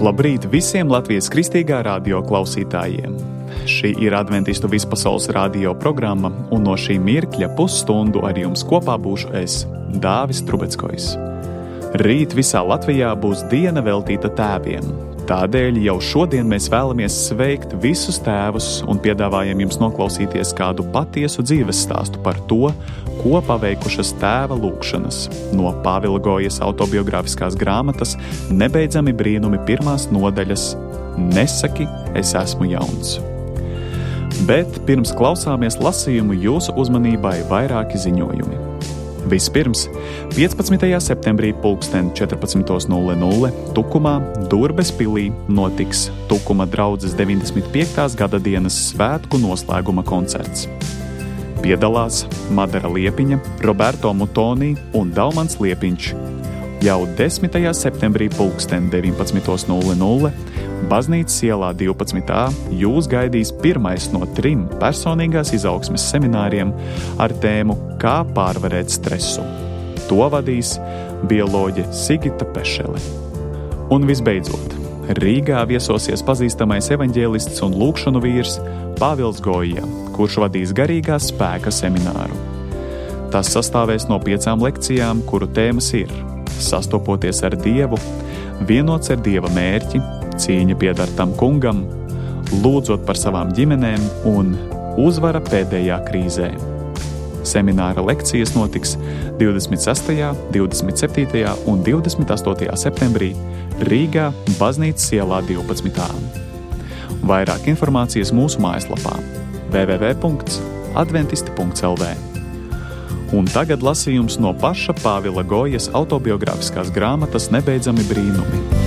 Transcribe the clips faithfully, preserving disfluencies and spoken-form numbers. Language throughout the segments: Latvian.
Labrīt visiem Latvijas Kristīgā radio klausītājiem! Šī ir Adventistu vispasaules radio programma, un no šī mirkļa pusstundu ar jums kopā būšu es, Dāvis Trubeckojs. Rīt visā Latvijā būs diena veltīta tēviem. Tādēļ jau šodien mēs vēlamies sveikt visus tēvus un piedāvājam jums noklausīties kādu patiesu dzīves stāstu par to, ko paveikušas tēva lūkšanas no Pāvila Gojas autobiogrāfiskās grāmatas Nebeidzami brīnumi pirmās nodaļas Nesaki, es esmu jauns. Bet pirms klausāmies lasījumu jūsu uzmanībai vairāki ziņojumi. Vispirms, piecpadsmitajā septembrī pulksten četrpadsmit nulle nulle Tukumā, Durbes pilī notiks Tukuma draudzes deviņdesmit piektās gada dienas svētku noslēguma koncerts. Piedalās Madara Liepiņa, Roberto Mutoni un Dalmans Liepiņš. Jau desmitajā septembrī pulksten deviņpadsmit nulle nulle Baznīcas ielā divpadsmit A jūs gaidīs pirmais no trim personīgās izaugsmes semināriem ar tēmu Kā pārvarēt stresu. To vadīs bioloģe Sigita Pešele. Un visbeidzot, Rīgā viesosies pazīstamais evaņģēlists un lūkšanu vīrs Pāvils Goja, kurš vadīs garīgās spēka semināru. Tas sastāvēs no piecām lekcijām, kuru tēmas ir sastopoties ar Dievu, vienots ar Dieva mērķi, cīņa pieder tam kungam, lūdzot par savām ģimenēm un uzvara pēdējā krīzē. Semināra lekcijas notiks divdesmit sestajā, divdesmit septītajā un divdesmit astotajā septembrī Rīgā, Baznīcas ielā divpadsmit A. Vairāk informācijas mūsu mājaslapā w w w punkts adventisti punkts l v. Un tagad lasījums no paša Pāvila Gojas autobiogrāfiskās grāmatas Nebeidzami brīnumi.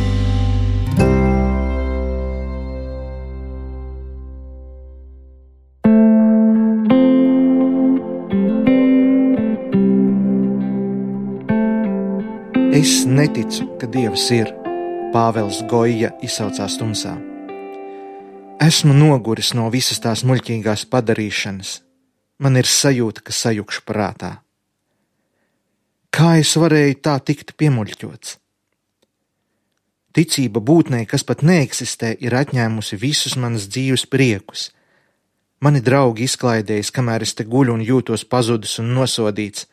Es neticu, ka Dievs ir, Pāvils Goja izsaucās tumsā. Esmu noguris no visas tās muļķīgās padarīšanas. Man ir sajūta, ka sajukšu prātā. Kā es varēju tā tikt piemuļķots? Ticība būtnei, kas pat neeksistē, ir atņēmusi visus manas dzīves priekus. Mani draugi izklaidējas, kamēr es te guļu un jūtos pazudis un nosodīts.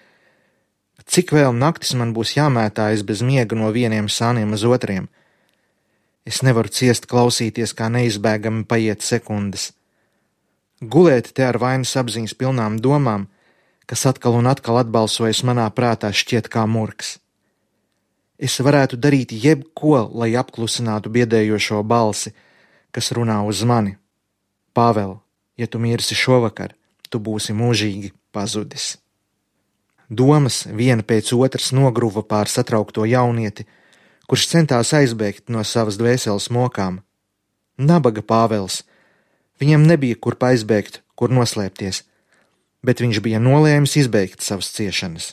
Cik vēl naktis man būs jāmētājas bez miega no vieniem sāniem uz otriem? Es nevaru ciest klausīties, kā neizbēgami paiet sekundes. Gulēt te ar vainas apziņas pilnām domām, kas atkal un atkal atbalsojas manā prātā, šķiet kā murgs. Es varētu darīt jebko, lai apklusinātu biedējošo balsi, kas runā uz mani. Pāvēl, ja tu mirsi šovakar, tu būsi mūžīgi pazudis. Domas viena pēc otras nogruva pār satraukto jaunieti, kurš centās aizbēgt no savas dvēseles mokām. Nabaga Pāvels. Viņam nebija kur aizbēgt, kur noslēpties, bet viņš bija nolēmis izbeigt savas ciešanas.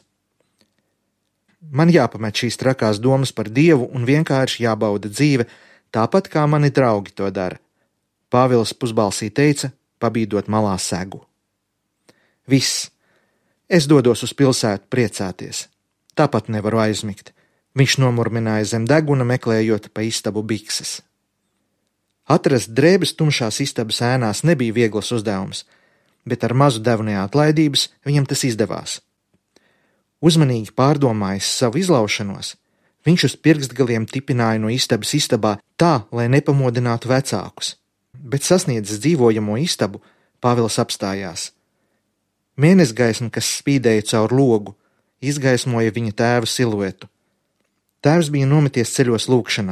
Man jāpamet šīs trakās domas par Dievu un vienkārši jābauda dzīve, tāpat kā mani draugi to dara. Pāvils pusbalsī teica, pabīdot malā segu. Viss. Es dodos uz pilsētu priecāties. Tāpat nevaru aizmigt. Viņš nomurmināja zem deguna, meklējot pa istabu bikses. Atrast drēbes tumšās istabas ēnās nebija viegls uzdevums, bet ar mazu devu neatlaidības viņam tas izdevās. Uzmanīgi pārdomājis savu izlaušanos, viņš uz pirkstgaliem tipināja no istabas istabā tā, lai nepamodinātu vecākus, bet sasniedzis dzīvojamo istabu, Pāvils apstājās. Mēnesgaisma, kas spīdēja caur logu, izgaismoja viņa tēva siluetu. Tēvs bija nometies ceļos lūkšanā.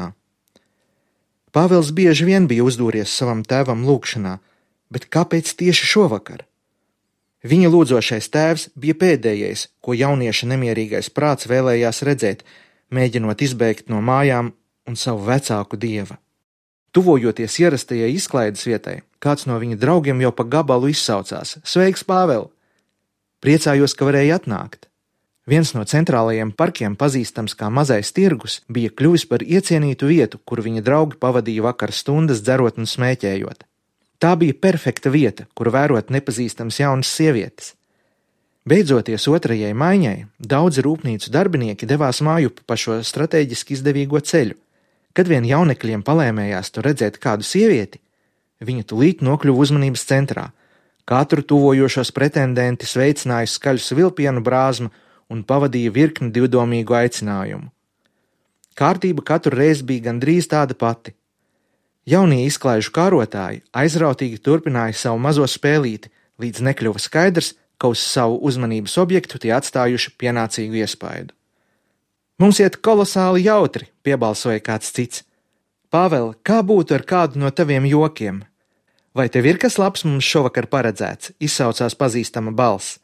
Pāvils bieži vien bija uzdūries savam tēvam lūkšanā, bet kāpēc tieši šovakar? Viņa lūdzošais tēvs bija pēdējais, ko jaunieša nemierīgais prāts vēlējās redzēt, mēģinot izbēgt no mājām un savu vecāku dieva. Tuvojoties ierastajai izklaides vietai, kāds no viņa draugiem jau pa gabalu izsaucās: Sveiks, Pāvēl! Priecājos, ka varēja atnākt. Viens no centrālajiem parkiem, pazīstams kā Mazais tirgus, bija kļuvis par iecienītu vietu, kur viņa draugi pavadīja vakara stundas dzerot un smēķējot. Tā bija perfekta vieta, kur vērot nepazīstams jaunas sievietes. Beidzoties otrajai maiņai, daudzi rūpnīcu darbinieki devās mājup pa šo strateģiski izdevīgo ceļu. Kad vien jaunekļiem palēmējās tur redzēt kādu sievieti, viņa tūlīt nokļuva uzmanības centrā. Katru tuvojošos pretendenti sveicināja skaļu svilpienu brāzmu un pavadīja virkni divdomīgu aicinājumu. Kārtība katru reizi bija gandrīz tāda pati. Jaunie izklaižu kārotāji aizrautīgi turpināja savu mazo spēlīti, līdz nekļuva skaidrs, ka uz savu uzmanības objektu tie atstājuši pienācīgu iespaidu. Mums iet kolosāli jautri, piebalsoja kāds cits. Pāvēl, kā būtu ar kādu no taviem jokiem? Vai tev ir kas labs mums šovakar paredzēts? Izsaucās pazīstama balss.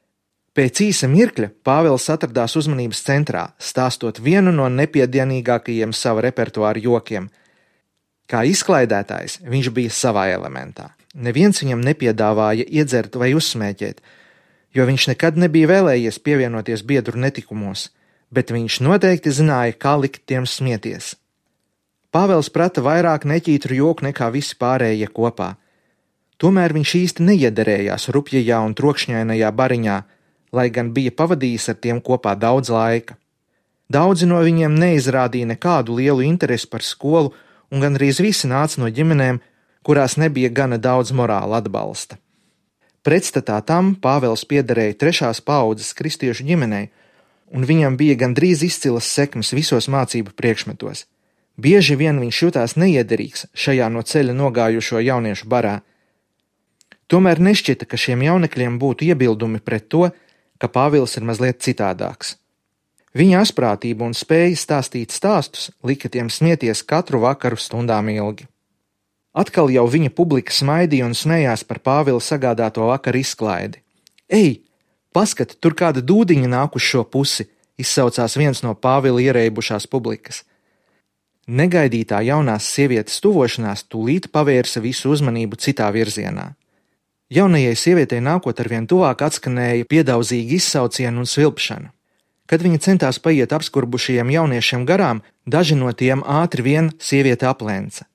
Pēc īsa mirkļa Pāvils atradās uzmanības centrā, stāstot vienu no nepiedienīgākajiem sava repertuāra jokiem. Kā izklaidētājs viņš bija savā elementā. Neviens viņam nepiedāvāja iedzert vai uzsmēķēt, jo viņš nekad nebija vēlējies pievienoties biedru netikumos, bet viņš noteikti zināja, kā likt tiem smieties. Pāvils prata vairāk neķītru joku nekā visi pārējie kopā. Tomēr viņš īsti neiederējās rupjajā un trokšņainajā bariņā, lai gan bija pavadījis ar tiem kopā daudz laika. Daudzi no viņiem neizrādīja nekādu lielu interesi par skolu, un gandrīz visi nāca no ģimenēm, kurās nebija gana daudz morāla atbalsta. Pretstatā tam Pāvils piederēja trešās paaudzes kristiešu ģimenei, un viņam bija gandrīz izcilas sekmes visos mācību priekšmetos. Bieži vien viņš jutās neiederīgs šajā no ceļa nogājušo jauniešu barā. Tomēr nešķita, ka šiem jaunekļiem būtu iebildumi pret to, ka Pāvils ir mazliet citādāks. Viņa asprātība un spēja stāstīt stāstus lika tiem smieties katru vakaru stundām ilgi. Atkal jau viņa publika smaidīja un smējās par Pāvila sagādāto vakaru izklaidi. Ei, paskat, tur kāda dūdiņa nāk uz šo pusi, izsaucās viens no Pāvila ierēbušās publikas. Negaidītā jaunās sievietes tuvošanās tūlīt pavērsa visu uzmanību citā virzienā. Jaunajai sievietei nākot arvien tuvāk atskanēja piedaudzīgi izsaucieni un svilpšana. Kad viņa centās paiet apskurbušajiem jauniešiem garām, daži no tiem ātri vien sieviete aplenca.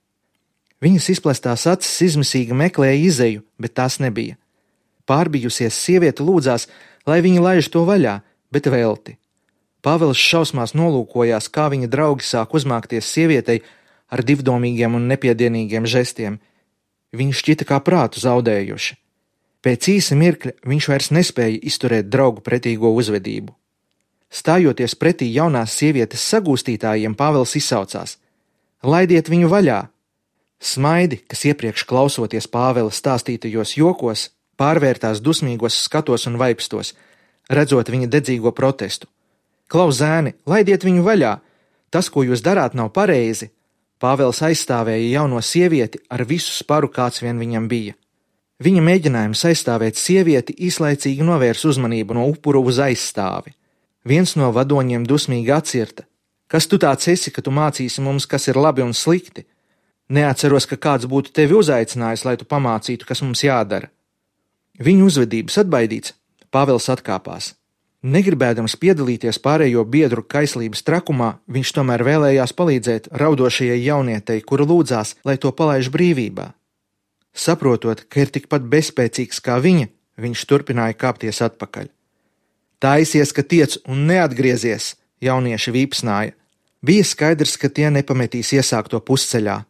Viņas izplestās acis izmisīgi meklēja izeju, bet tās nebija. Pārbijusies sieviete lūdzās, lai viņa laiž to vaļā, bet velti. Pāvils šausmās nolūkojās, kā viņa draugi sāk uzmākties sievietei ar divdomīgiem un nepiedienīgiem žestiem. Viņi šķita kā prātu zaudējuši. Pēc īsa mirkļa viņš vairs nespēja izturēt draugu pretīgo uzvedību. Stājoties pretī jaunās sievietes sagūstītājiem, Pāvils izsaucās: Laidiet viņu vaļā! Smaidi, kas iepriekš klausoties Pāvila stāstītajos jokos, pārvērtās dusmīgos skatos un vaipstos, redzot viņa dedzīgo protestu. Klau, zēni, laidiet viņu vaļā! Tas, ko jūs darāt, nav pareizi! Pāvils aizstāvēja jauno sievieti ar visu sparu, kāds vien viņam bija. Viņa mēģinājums aizstāvēt sievieti īslaicīgi novērs uzmanību no upuru uz aizstāvi. Viens no vadoņiem dusmīgi atcirta: Kas tu tāds esi, ka tu mācīsi mums, kas ir labi un slikti? Neatceros, ka kāds būtu tevi uzaicinājis, lai tu pamācītu, kas mums jādara. Viņu uzvedības atbaidīts, Pāvils atkāpās. Negribēdams piedalīties pārējo biedru kaislības trakumā, viņš tomēr vēlējās palīdzēt raudošajai jaunietei, kura lūdzās, lai to palaiž brīvībā. Saprotot, ka ir tikpat bezspēcīgs kā viņa, viņš turpināja kāpties atpakaļ. Taisies, ka tiec un neatgriezies, jaunieši vīpsnāja. Bija skaidrs, ka tie nepametīs iesākto pusceļā.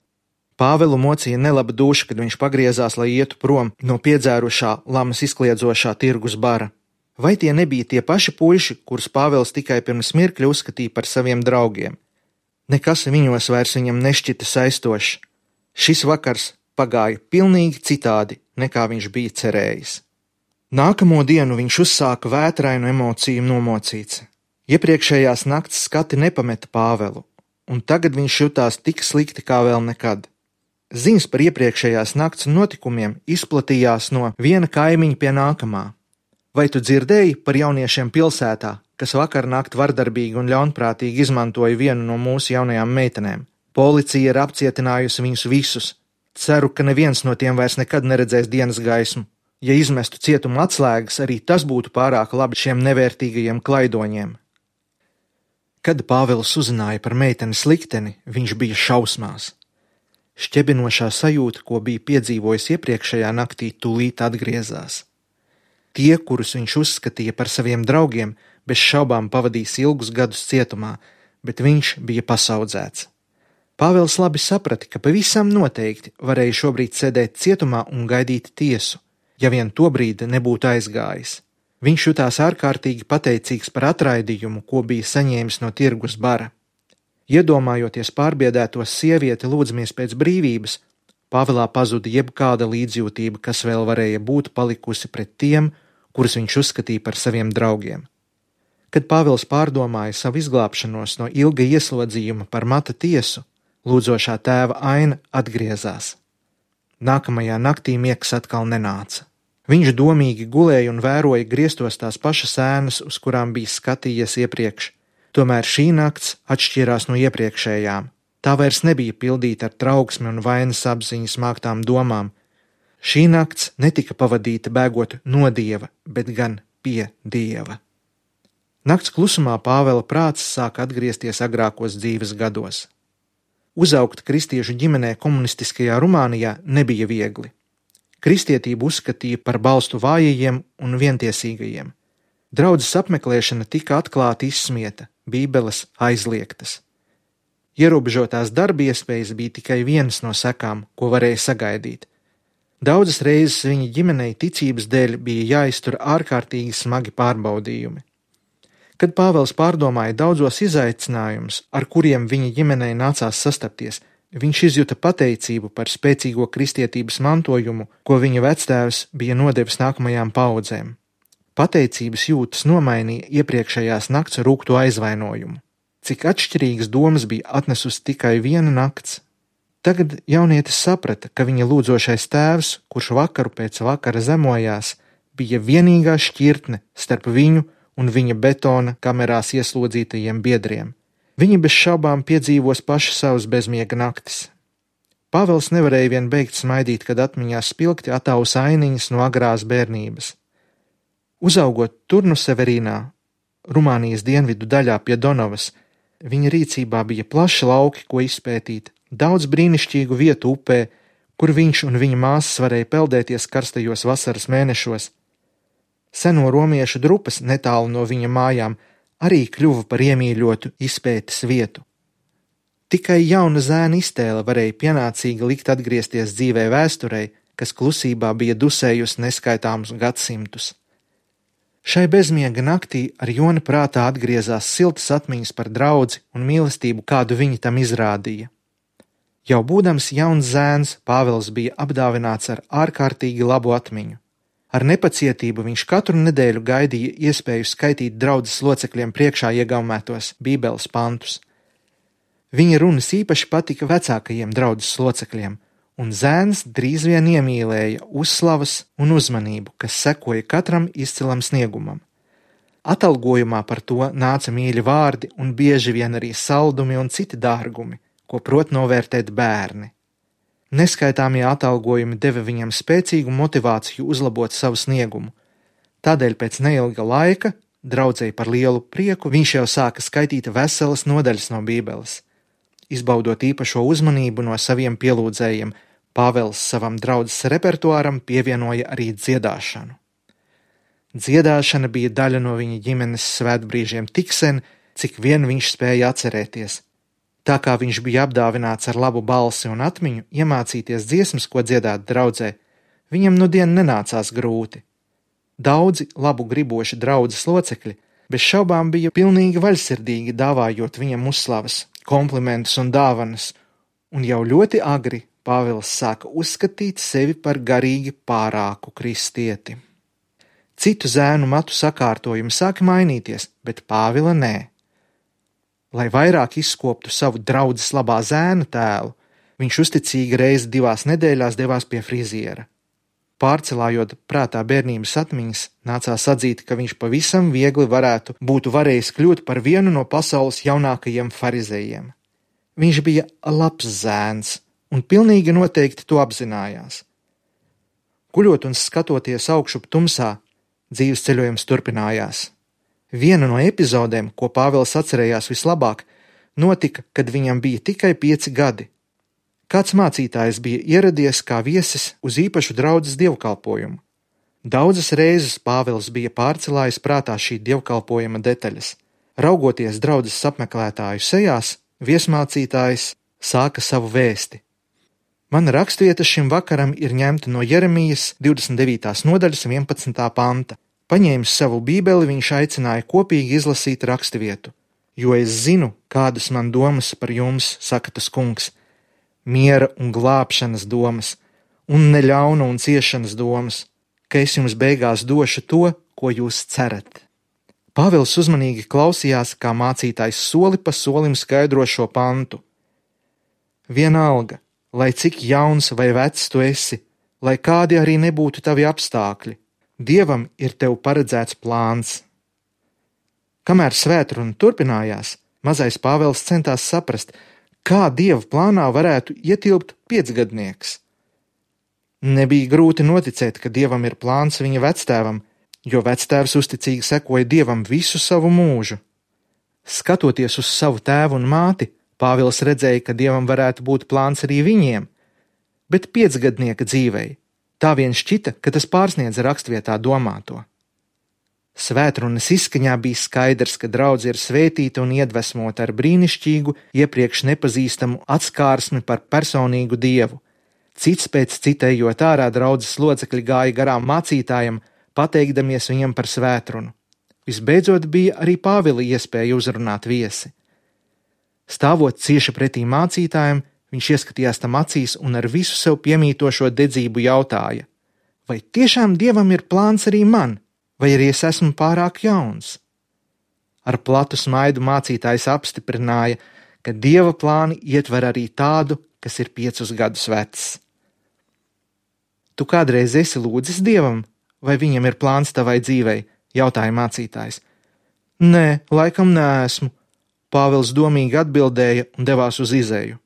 Pāvilu mocīja nelaba duša, kad viņš pagriezās, lai ietu prom no piedzērušā, lamas izkliedzošā tirgus bara. Vai tie nebija tie paši puiši, kurus Pāvils tikai pirms mirkļa uzskatīja par saviem draugiem? Nekas viņos vairs viņam nešķita saistošs. Šis vakars pagāja pilnīgi citādi, nekā viņš bija cerējis. Nākamo dienu viņš uzsāka vētrainu emociju nomocīts. Iepriekšējās nakts skati nepameta Pāvelu, un tagad viņš jutās tik slikti kā vēl nekad. Ziņas par iepriekšējās nakts notikumiem izplatījās no viena kaimiņa pie nākamā. Vai tu dzirdēji par jauniešiem pilsētā, kas vakar nakt vardarbīgi un ļaunprātīgi izmantoja vienu no mūsu jaunajām meitenēm? Policija ir apcietinājusi viņus visus. Ceru, ka neviens no tiem vairs nekad neredzēs dienas gaismu. Ja izmestu cietuma atslēgas, arī tas būtu pārāk labi šiem nevērtīgajiem klaidoņiem. Kad Pāvils uzzināja par meitenes likteni, viņš bija šausmās. Šķebinošā sajūta, ko bija piedzīvojis iepriekšējā naktī, tūlīt atgriezās. Tie, kurus viņš uzskatīja par saviem draugiem, bez šaubām pavadīs ilgus gadus cietumā, bet viņš bija pasaudzēts. Pāvils labi saprata, ka pavisam noteikti varēja šobrīd sēdēt cietumā un gaidīt tiesu, ja vien tobrīd nebūtu aizgājis. Viņš jutās ārkārtīgi pateicīgs par atraidījumu, ko bija saņēmis no tirgus bara. Iedomājoties pārbiedētos sievieti lūdzamies pēc brīvības, Pāvilā pazuda jebkāda līdzjūtība, kas vēl varēja būt palikusi pret tiem, kurus viņš uzskatīja par saviem draugiem. Kad Pāvils pārdomāja savu izglābšanos no ilga ieslodzījuma par mata tiesu, lūdzošā tēva aina atgriezās. Nākamajā naktī miegs atkal nenāca. Viņš domīgi gulēja un vēroja griestos tās pašas ēnas, uz kurām bija skatījies iepriekš. Tomēr šī nakts atšķirās no iepriekšējām. Tā vairs nebija pildīta ar trauksmi un vainas apziņas māktām domām. Šī nakts netika pavadīta bēgot no Dieva, bet gan pie Dieva. Nakts klusumā Pāvela prāts sāka atgriezties agrākos dzīves gados. Uzaugt kristiešu ģimenē komunistiskajā Rumānijā nebija viegli. Kristietību uzskatīja par balstu vājajiem un vientiesīgajiem. Draudzes apmeklēšana tika atklāti izsmieta, bībeles aizliegtas. Ierobežotās darba iespējas bija tikai vienas no sekām, ko varēja sagaidīt. Daudzas reizes viņa ģimenei ticības dēļ bija jāiztur ārkārtīgi smagi pārbaudījumi. Kad Pāvils pārdomāja daudzos izaicinājumus, ar kuriem viņa ģimenei nācās sastapties, viņš izjuta pateicību par spēcīgo kristietības mantojumu, ko viņa vectēvs bija nodevis nākamajām paudzēm. Pateicības jūtas nomainīja iepriekšējās nakts rūgto aizvainojumu. Cik atšķirīgas domas bija atnesusi tikai viena nakts. Tagad jaunietis saprata, ka viņa lūdzošais tēvs, kurš vakaru pēc vakara zemojās, bija vienīgā šķirtne starp viņu un viņa betona kamerās ieslodzītajiem biedriem. Viņi bez šaubām piedzīvos paši savus bezmiega naktis. Pāvils nevarēja vien beigt smaidīt, kad atmiņā spilgti atausa ainiņas no agrās bērnības. Uzaugot Turnu Severīnā, Rumānijas dienvidu daļā pie Donavas, viņa rīcībā bija plaši lauki, ko izpētīt, daudz brīnišķīgu vietu upē, kur viņš un viņa māsas varēja peldēties karstajos vasaras mēnešos. Seno romiešu drupas netālu no viņa mājām arī kļuva par iemīļotu izpētes vietu. Tikai jauna zēna iztēle varēja pienācīgi likt atgriezties dzīvē vēsturei, kas klusībā bija dusējusi neskaitāmus gadsimtus. Šai bezmiega naktī ar Jona prātā atgriezās siltas atmiņas par draudzi un mīlestību, kādu viņi tam izrādīja. Jau būdams jauns zēns, Pāvils bija apdāvināts ar ārkārtīgi labu atmiņu. Ar nepacietību viņš katru nedēļu gaidīja iespēju skaitīt draudzes locekļiem priekšā iegaumētos bībeles pantus. Viņa runas īpaši patika vecākajiem draudzes locekļiem, un zēns drīz vien iemīlēja uzslavas un uzmanību, kas sekoja katram izcilam sniegumam. Atalgojumā par to nāca mīļi vārdi un bieži vien arī saldumi un citi dārgumi, ko prot novērtēt bērni. Neskaitāmie atalgojumi deva viņam spēcīgu motivāciju uzlabot savu sniegumu. Tādēļ pēc neilga laika, draudzei par lielu prieku, viņš jau sāka skaitīt veselas nodaļas no bībeles. Izbaudot īpašo uzmanību no saviem pielūdzējiem, Pāvils savam draudzes repertuāram pievienoja arī dziedāšanu. Dziedāšana bija daļa no viņa ģimenes svētbrīžiem tik sen, cik vien viņš spēja atcerēties. Tā kā viņš bija apdāvināts ar labu balsi un atmiņu iemācīties dziesmas, ko dziedāt draudzē, viņam nudien nenācās grūti. Daudzi labu griboši draudzes locekļi bez šaubām bija pilnīgi vaļsirdīgi dāvājot viņam uzslavas, komplimentus un dāvanas, un jau ļoti agri Pāvils sāka uzskatīt sevi par garīgi pārāku kristieti. Citu zēnu matu sakārtojumi sāka mainīties, bet Pāvila nē. Lai vairāk izskoptu savu draudzes labā zēna tēlu, viņš uzticīgi reizi divās nedēļās devās pie friziera. Pārcelājot prātā bērnības atmiņas, nācās atzīt, ka viņš pavisam viegli varētu būtu varējis kļūt par vienu no pasaules jaunākajiem farizejiem. Viņš bija labs zēns un pilnīgi noteikti to apzinājās. Guļot un skatoties augšup tumsā, dzīves ceļojums turpinājās. Viena no epizodēm, ko Pāvils atcerējās vislabāk, notika, kad viņam bija tikai pieci gadi. Kāds mācītājs bija ieradies kā viesis uz īpašu draudzes dievkalpojumu. Daudzas reizes Pāvils bija pārcelājis prātā šī dievkalpojuma detaļas. Raugoties draudzes apmeklētāju sejās, viesmācītājs sāka savu vēsti. Mana rakstvieta šim vakaram ir ņemta no Jeremijas divdesmit devītās nodaļas vienpadsmitā panta. Paņēmis savu bībeli, viņš aicināja kopīgi izlasīt rakstvietu. Jo es zinu, kādas man domas par jums, saka tas kungs, miera un glābšanas domas, un ne ļauna un ciešanas domas, ka es jums beigās došu to, ko jūs cerat. Pāvils uzmanīgi klausījās, kā mācītājs soli pa solim skaidro šo pantu. Vienalga, lai cik jauns vai vecs tu esi, lai kādi arī nebūtu tavi apstākļi, Dievam ir tev paredzēts plāns. Kamēr svētruna turpinājās, mazais Pāvils centās saprast, kā Dieva plānā varētu ietilpt piecgadnieks. Nebija grūti noticēt, ka Dievam ir plāns viņa vectēvam, jo vectēvs uzticīgi sekoja Dievam visu savu mūžu. Skatoties uz savu tēvu un māti, Pāvils redzēja, ka Dievam varētu būt plāns arī viņiem, bet piecgadnieka dzīvei. Tā vien šķita, ka tas pārsniedza rakstvietā domāto. Svētrunas izskaņā bija skaidrs, ka draudze ir svētīta un iedvesmota ar brīnišķīgu, iepriekš nepazīstamu atskārsmi par personīgu Dievu. Cits pēc citējot ārā draudzes locekļi gāja garām mācītājam, pateikdamies viņam par svētrunu. Visbeidzot bija arī Pāvila iespēja uzrunāt viesi. Stāvot cieši pretī mācītājam, viņš ieskatījās tam acīs un ar visu sev piemītošo dedzību jautāja: vai tiešām Dievam ir plāns arī man, vai arī es esmu pārāk jauns? Ar platu smaidu mācītājs apstiprināja, ka Dieva plāni ietver arī tādu, kas ir piecus gadus vecs. Tu kādreiz esi lūdzis Dievam, vai viņam ir plāns tavai dzīvei? Jautāja mācītājs. Nē, laikam neesmu, Pāvils domīgi atbildēja un devās uz izeju.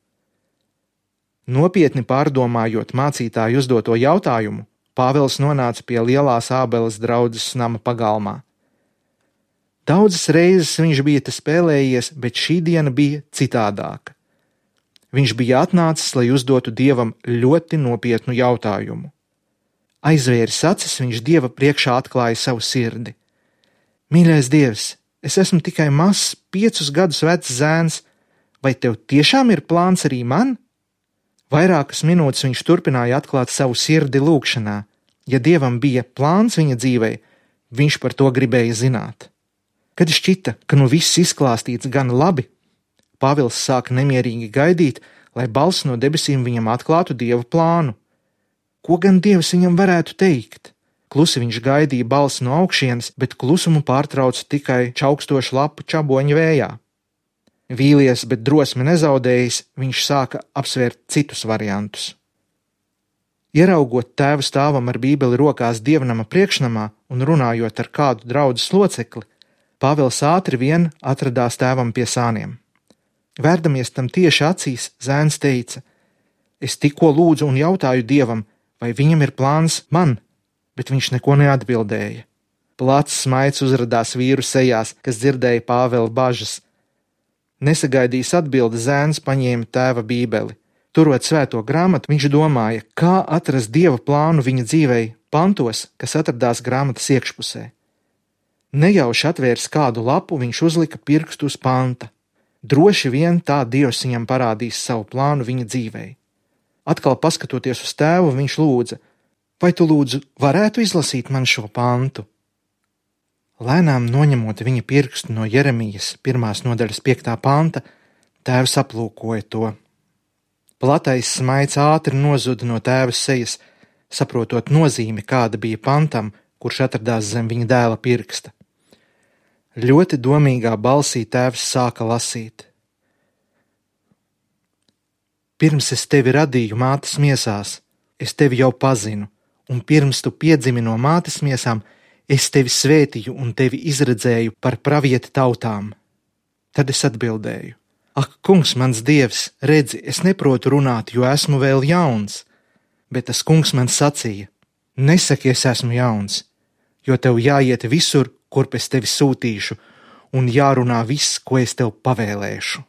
Nopietni pārdomājot mācītāju uzdoto jautājumu, Pāvils nonāca pie lielās Ābeles draudzes nama pagalmā. Daudzas reizes viņš bija te spēlējies, bet šī diena bija citādāka. Viņš bija atnācis, lai uzdotu Dievam ļoti nopietnu jautājumu. Aizvēris acis, viņš Dieva priekšā atklāja savu sirdi. Mīļais Dievs, es esmu tikai mazs, piecus gadus vecs zēns, vai tev tiešām ir plāns arī man? Vairākas minūtes viņš turpināja atklāt savu sirdi lūgšanā. Ja Dievam bija plāns viņa dzīvei, viņš par to gribēja zināt. Kad šķita, ka nu viss izklāstīts gan labi, Pāvils sāka nemierīgi gaidīt, lai balss no debesīm viņam atklātu Dieva plānu. Ko gan Dievs viņam varētu teikt? Klusi viņš gaidīja balsi no augšienes, bet klusumu pārtrauca tikai čaukstošu lapu čaboņu vējā. Vīlies, bet drosmi nezaudējis, viņš sāka apsvērt citus variantus. Ieraugot tēvu stāvam ar bībeli rokās dievnama priekšnamā un runājot ar kādu draudzes locekli, Pāvils ātri vien atradās tēvam pie sāniem. Vērdamies tam tieši acīs, zēns teica: es tikko lūdzu un jautāju Dievam, vai viņam ir plāns man, bet viņš neko neatbildēja. Plats smaids uzradās vīru sejās, kas dzirdēja Pāvila bažas. Nesagaidījis atbildi, zēns paņēma tēva bībeli. Turot svēto grāmatu, viņš domāja, kā atrast Dieva plānu viņa dzīvei pantos, kas atradās grāmatas iekšpusē. Nejauši atvērs kādu lapu, viņš uzlika pirkstu uz panta. Droši vien tā Dievs viņam parādīs savu plānu viņa dzīvei. Atkal paskatoties uz tēvu, viņš lūdza: vai tu lūdzu varētu izlasīt man šo pantu? Lēnām noņemot viņa pirkstu no Jeremijas pirmās nodaļas piektā panta, tēvs aplūkoja to. Platais smaids ātri nozuda no tēva sejas, saprotot nozīmi, kāda bija pantam, kurš atradās zem viņa dēla pirksta. Ļoti domīgā balsī tēvs sāka lasīt: pirms es tevi radīju mātes miesās, es tevi jau pazinu, un pirms tu piedzimi no mātes miesām, es tevi svētīju un tevi izredzēju par pravieti tautām. Tad es atbildēju: ak, kungs, mans Dievs, redzi, es neprotu runāt, jo esmu vēl jauns. Bet tas kungs man sacīja: nesaki, es esmu jauns, jo tev jāiet visur, kurp es tevi sūtīšu, un jārunā viss, ko es tev pavēlēšu.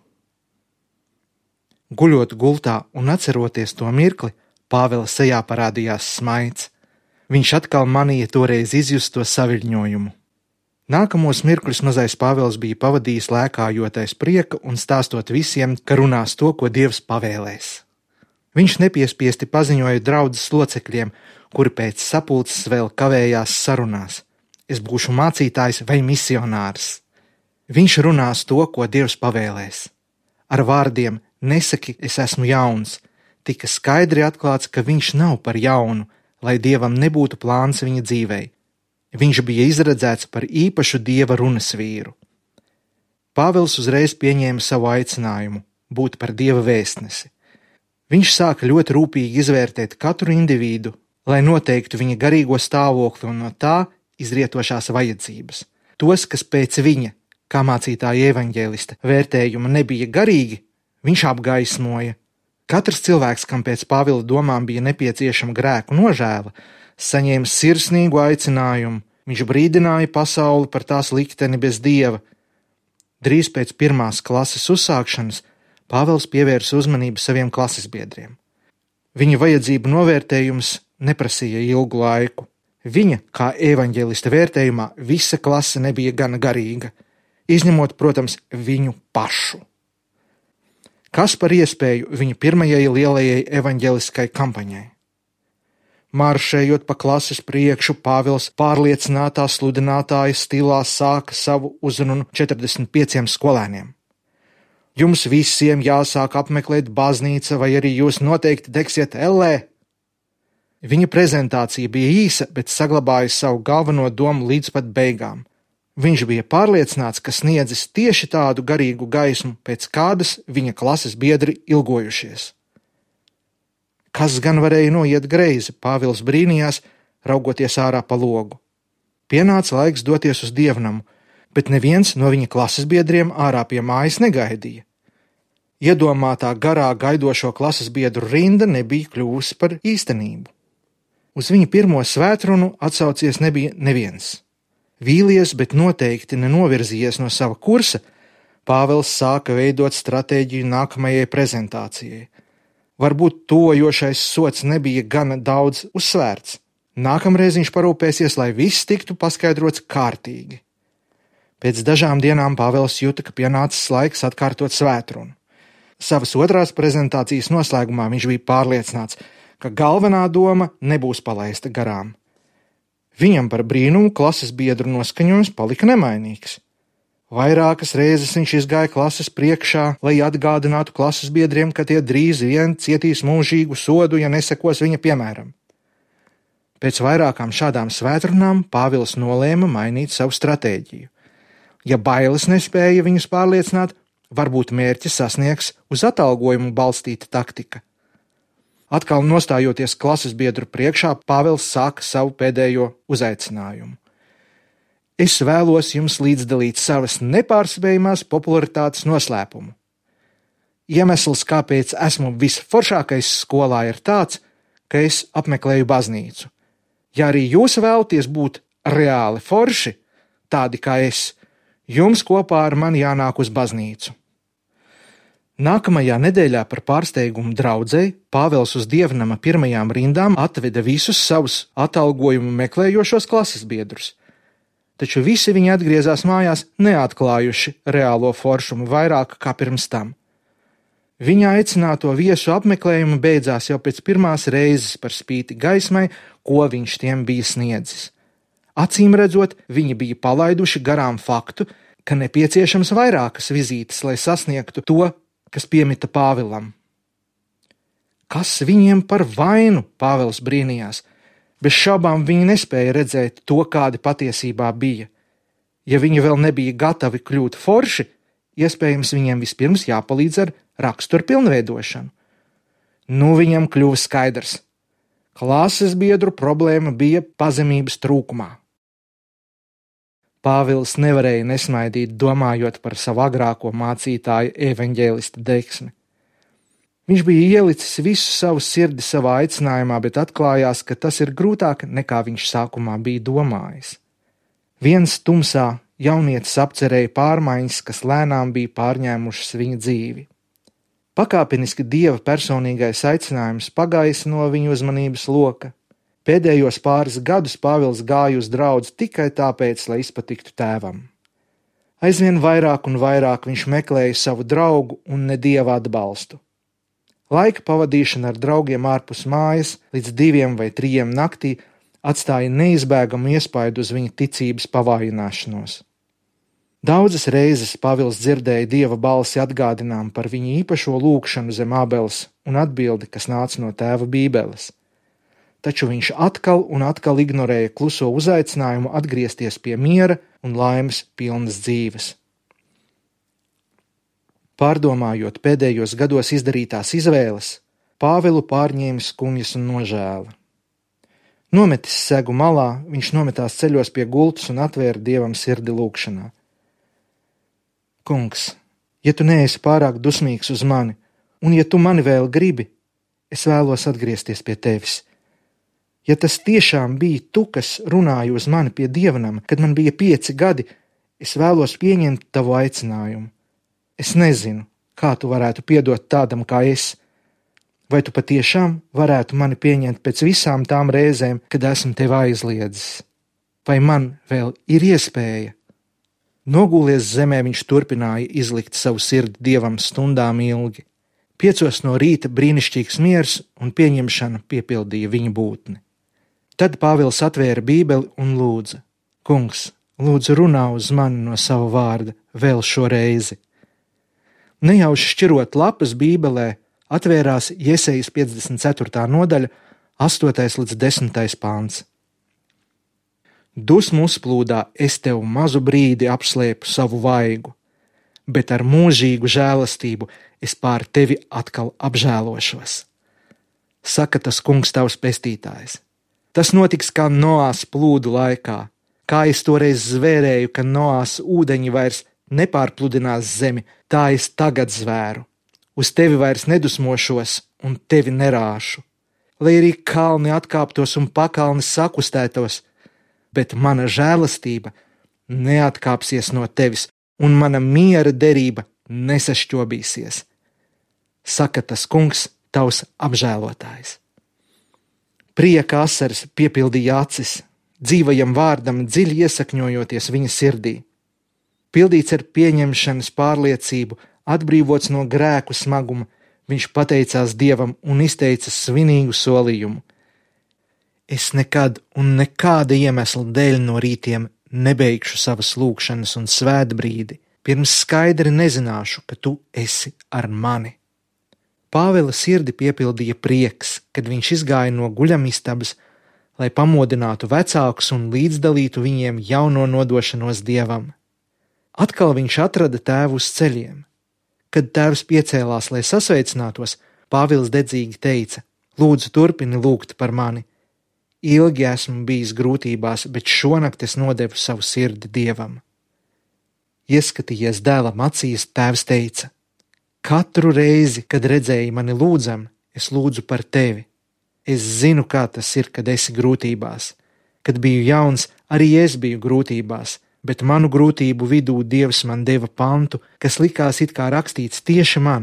Guļot gultā un atceroties to mirkli, Pāvila sejā parādījās smaids. Viņš atkal manīja toreiz izjusto saviļņojumu. Nākamos mirkļus mazais Pāvils bija pavadījis lēkājot aiz prieka un stāstot visiem, ka runās to, ko Dievs pavēlēs. Viņš nepiespiesti paziņoja draudzes locekļiem, kuri pēc sapulces vēl kavējās sarunās: es būšu mācītājs vai misionārs. Viņš runās to, ko Dievs pavēlēs. Ar vārdiem nesaki, es esmu jauns, tika skaidri atklāts, ka viņš nav par jaunu, lai Dievam nebūtu plāns viņa dzīvei. Viņš bija izredzēts par īpašu Dieva runas vīru. Pāvils uzreiz pieņēma savu aicinājumu būt par Dieva vēstnesi. Viņš sāka ļoti rūpīgi izvērtēt katru individu, lai noteiktu viņa garīgo stāvokli un no tā izrietošās vajadzības. Tos, kas pēc viņa, kā mācītāja evaņģēlista, vērtējuma nebija garīgi, viņš apgaismoja. Katrs cilvēks, kam pēc Pāvila domām bija nepieciešama grēku nožēla, saņēma sirsnīgu aicinājumu. Viņš brīdināja pasauli par tās likteni bez Dieva. Drīz pēc pirmās klases uzsākšanas Pāvils pievērsa uzmanību saviem klases biedriem. Viņa vajadzību novērtējums neprasīja ilgu laiku. Viņa, kā evaņģēlista vērtējumā, visa klase nebija gana garīga, izņemot, protams, viņu pašu. Kas par iespēju viņa pirmajai lielajai evaņģēliskai kampaņai? Maršējot pa klases priekšu, Pāvils pārliecinātā sludinātāja stilā sāka savu uzrunu četrdesmit pieciem skolēniem. Jums visiem jāsāk apmeklēt baznīca, vai arī jūs noteikti degsiet ellē. Viņa prezentācija bija īsa, bet saglabāja savu galveno domu līdz pat beigām. Viņš bija pārliecināts, ka sniedzis tieši tādu garīgu gaismu, pēc kādas viņa klases biedri ilgojušies. Kas gan varēja noiet greizi, Pāvils brīnījās, raugoties ārā pa logu. Pienāca laiks doties uz dievnamu, bet neviens no viņa klases biedriem ārā pie mājas negaidīja. Iedomātā garā gaidošo klases biedru rinda nebija kļuvusi par īstenību. Uz viņa pirmo svētrunu atsaucies nebija neviens. Vīlies, bet noteikti nenovirzījies no sava kursa, Pāvils sāka veidot stratēģiju nākamajai prezentācijai. Varbūt tojošais sots nebija gana daudz uzsvērts. Nākamreiz viņš parūpēsies, lai viss tiktu paskaidrots kārtīgi. Pēc dažām dienām Pāvils juta, ka pienācis laiks atkārtot svētrunu. Savas otrās prezentācijas noslēgumā viņš bija pārliecināts, ka galvenā doma nebūs palaista garām. Viņam par brīnumu klases biedru noskaņojums palika nemainīgs. Vairākas reizes viņš izgāja klases priekšā, lai atgādinātu klases biedriem, ka tie drīz vien cietīs mūžīgu sodu, ja nesekos viņa piemēram. Pēc vairākām šādām svētrunām Pāvils nolēma mainīt savu stratēģiju. Ja bailes nespēja viņus pārliecināt, varbūt mērķi sasniegs uz atalgojumu balstīta taktika. Atkal nostājoties klases biedru priekšā, Pāvils sāka savu pēdējo uzaicinājumu. Es vēlos jums līdzdalīt savas nepārspējamās popularitātes noslēpumu. Iemesls, kāpēc esmu visforšākais skolā, ir tāds, ka es apmeklēju baznīcu. Ja arī jūs vēlaties būt reāli forši, tādi kā es, jums kopā ar mani jānāk uz baznīcu. Nākamajā nedēļā par pārsteigumu draudzei Pāvils uz dievnama pirmajām rindām atveda visus savus atalgojumu meklējošos klases biedrus. Taču visi viņi atgriezās mājās neatklājuši reālo foršumu vairāk kā pirms tam. Viņa aicināto viesu apmeklējumu beidzās jau pēc pirmās reizes par spīti gaismai, ko viņš tiem bija sniedzis. Acīm redzot, viņi bija palaiduši garām faktu, ka nepieciešams vairākas vizītes, lai sasniegtu to, kas piemita Pāvilam. Kas viņiem par vainu, Pāvils brīnījās. Bez šaubām viņi nespēja redzēt to, kādi patiesībā bija. Ja viņi vēl nebija gatavi kļūt forši, iespējams viņiem vispirms jāpalīdz ar raksturu pilnveidošanu. Nu viņam kļuva skaidrs. Klases biedru problēma bija pazemības trūkumā. Pāvils nevarēja nesmaidīt, domājot par savu agrāko mācītāju evaņģēlista deksmi. Viņš bija ielicis visu savu sirdi savā aicinājumā, bet atklājās, ka tas ir grūtāk nekā viņš sākumā bija domājis. Viens tumsā jaunietis apcerēja pārmaiņas, kas lēnām bija pārņēmušas viņa dzīvi. Pakāpeniski Dieva personīgais aicinājums pagaisa no viņa uzmanības loka. Pēdējos pāris gadus Pāvils gāja uz draudzi tikai tāpēc, lai izpatiktu tēvam. Aizvien vairāk un vairāk viņš meklēja savu draugu un ne dieva atbalstu. Laika pavadīšana ar draugiem ārpus mājas līdz diviem vai trījiem naktī atstāja neizbēgamu iespaidu uz viņa ticības pavājināšanos. Daudzas reizes Pāvils dzirdēja dieva balsi atgādinām par viņa īpašo lūgšanu zem ābeles un atbildi, kas nāca no tēva bībeles. Taču viņš atkal un atkal ignorēja kluso uzaicinājumu atgriezties pie miera un laimes pilnas dzīves. Pārdomājot pēdējos gados izdarītās izvēles, Pāvilu pārņēma skumjas un nožēla. Nometis segu malā, viņš nometās ceļos pie gultas un atvēra dievam sirdi lūgšanā. Kungs, ja tu neesi pārāk dusmīgs uz mani, un ja tu mani vēl gribi, es vēlos atgriezties pie tevis. Ja tas tiešām bija tu, kas runāja uz mani pie dievnama, kad man bija pieci gadi, es vēlos pieņemt tavu aicinājumu. Es nezinu, kā tu varētu piedot tādam kā es. Vai tu patiešām varētu mani pieņemt pēc visām tām reizēm, kad esmu tevi aizliedzis? Vai man vēl ir iespēja? Nogūlies zemē, viņš turpināja izlikt savu sirdi dievam stundām ilgi. Piecos no rīta brīnišķīgs miers un pieņemšana piepildīja viņa būtni. Tad Pāvils atvēra bībeli un lūdza: Kungs, lūdzu runā uz mani no sava vārda vēl šo reizi. Nejauši šķirot lapas bībelē, atvērās Jesejas piecdesmit ceturtā nodaļa, astotais līdz desmitais pāns. Dusmu uzplūdā es tev mazu brīdi apslēpu savu vaigu, bet ar mūžīgu žēlastību es pār tevi atkal apžēlošos. Saka tas kungs tavs pestītājs. Tas notiks kā Noās plūdu laikā, kā es toreiz zvērēju, ka Noās ūdeņi vairs nepārpludinās zemi, tā es tagad zvēru. Uz tevi vairs nedusmošos un tevi nerāšu. Lai arī kalni atkāptos un pakalni sakustētos, bet mana žēlastība neatkāpsies no tevis un mana miera derība nesašķobīsies. Saka tas kungs, tavs apžēlotājs. Prieka asaras piepildīja acis, dzīvajam vārdam dziļi iesakņojoties viņa sirdī. Pildīts ar pieņemšanas pārliecību, atbrīvots no grēku smaguma, viņš pateicās Dievam un izteica svinīgu solījumu. Es nekad un nekāda iemesla dēļ no rītiem nebeigšu savas lūgšanas un svētbrīdi, pirms skaidri nezināšu, ka tu esi ar mani. Pāvila sirdi piepildīja prieks, kad viņš izgāja no guļamistabas, lai pamodinātu vecākus un līdzdalītu viņiem jauno nodošanos Dievam. Atkal viņš atrada tēvu uz ceļiem. Kad tēvs piecēlās, lai sasveicinātos, Pāvils dedzīgi teica: Lūdzu, turpini lūgt par mani. Ilgi esmu bijis grūtībās, bet šonakt es nodevu savu sirdi Dievam. Ieskatījies dēlam acīs, tēvs teica: Katru reizi, kad redzēji mani lūdzam, es lūdzu par tevi. Es zinu, kā tas ir, kad esi grūtībās. Kad biju jauns, arī es biju grūtībās, bet manu grūtību vidū Dievs man deva pantu, kas likās it kā rakstīts tieši man.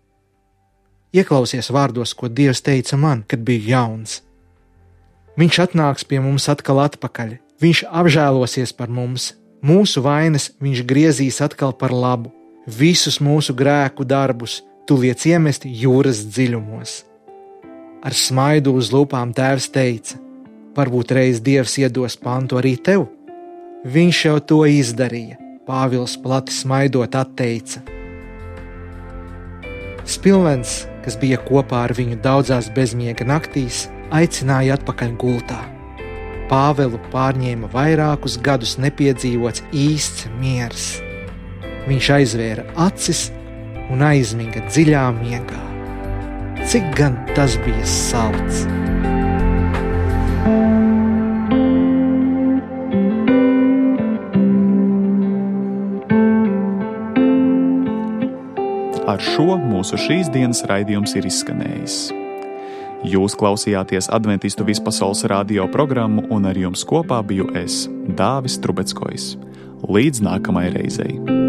Ieklausies vārdos, ko Dievs teica man, kad biju jauns. Viņš atnāks pie mums atkal atpakaļ, viņš apžēlosies par mums, mūsu vainas viņš griezīs atkal par labu, visus mūsu grēku darbus tu liec iemest jūras dziļumos. Ar smaidu uz lūpām tēvs teica: Varbūt reiz Dievs iedos pantu arī tev? Viņš jau to izdarīja, Pāvils plati smaidot atteica. Spilvens, kas bija kopā ar viņu daudzās bezmiega naktīs, aicināja atpakaļ gultā. Pāvilu pārņēma vairākus gadus nepiedzīvots īsts miers. Viņš aizvēra acis un aizmiga dziļā miegā. Cik gan tas bija salds! Ar šo mūsu šīs dienas raidījums ir izskanējis. Jūs klausījāties Adventistu vispasaules radio programmu, un ar jums kopā biju es, Dāvis Trubeckojs. Līdz nākamajai reizei!